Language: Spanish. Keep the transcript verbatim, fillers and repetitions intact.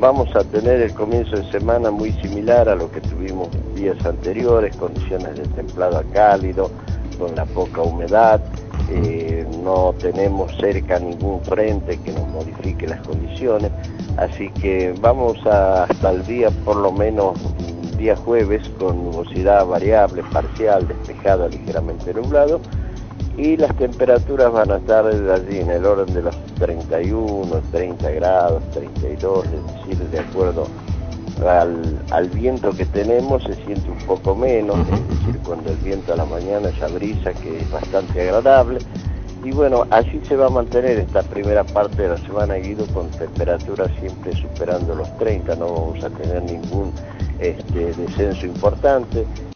vamos a tener el comienzo de semana muy similar a lo que tuvimos días anteriores, condiciones de templado a cálido, con la poca humedad, eh, no tenemos cerca ningún frente que nos modifique las condiciones, así que vamos a, hasta el día, por lo menos día jueves, con nubosidad variable, parcial, despejada, ligeramente nublado, y las temperaturas van a estar allí en el orden de los treinta y uno, treinta grados, treinta y dos, es decir, de acuerdo al, al viento que tenemos se siente un poco menos, es decir, cuando el viento a la mañana esa brisa que es bastante agradable, y bueno, así se va a mantener esta primera parte de la semana, Guido, con temperaturas siempre superando los treinta, no vamos a tener ningún este, descenso importante.